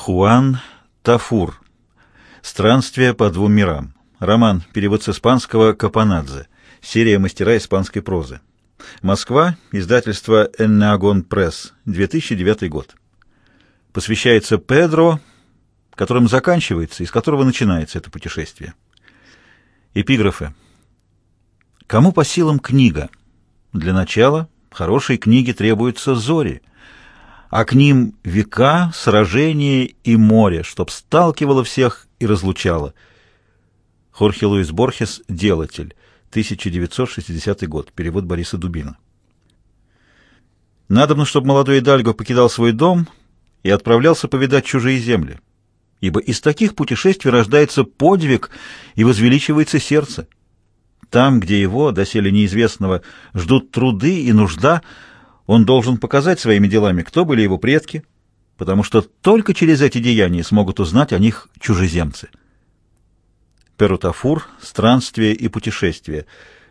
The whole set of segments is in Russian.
Хуан Тафур. Странствие по двум мирам. Роман. Перевод с испанского Капонадзе. Серия «Мастера испанской прозы». Москва. Издательство Эннеагон Пресс. 2009 год. Посвящается Педро, которым заканчивается и с которого начинается это путешествие. Эпиграфы. Кому по силам книга? Для начала хорошей книги требуются зори, а к ним века, сражения и море, чтоб сталкивало всех и разлучало. Хорхе Луис Борхес «Делатель», 1960 год, перевод Бориса Дубина. Надобно, чтобы молодой Идальго покидал свой дом и отправлялся повидать чужие земли, ибо из таких путешествий рождается подвиг и возвеличивается сердце. Там, где его, доселе неизвестного, ждут труды и нужда, он должен показать своими делами, кто были его предки, потому что только через эти деяния смогут узнать о них чужеземцы. Перу Тафур. Странствие и путешествие.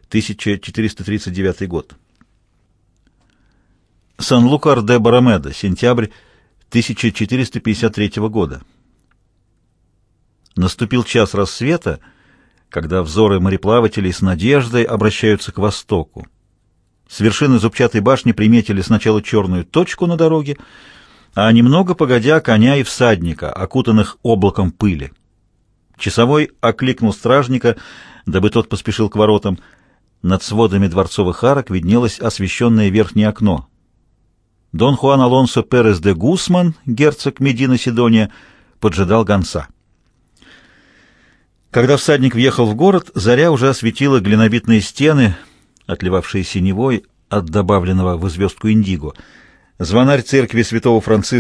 1439 год. Санлукар де Барамеда. Сентябрь 1453 года. Наступил час рассвета, когда взоры мореплавателей с надеждой обращаются к востоку. С вершины зубчатой башни приметили сначала черную точку на дороге, а немного погодя коня и всадника, окутанных облаком пыли. Часовой окликнул стражника, дабы тот поспешил к воротам. Над сводами дворцовых арок виднелось освещенное верхнее окно. Дон Хуан Алонсо Перес де Гусман, герцог Медина Сидония, поджидал гонца. Когда всадник въехал в город, заря уже осветила глинобитные стены, отливавшие синевой от добавленного в звездку индиго. Звонарь церкви святого Франциска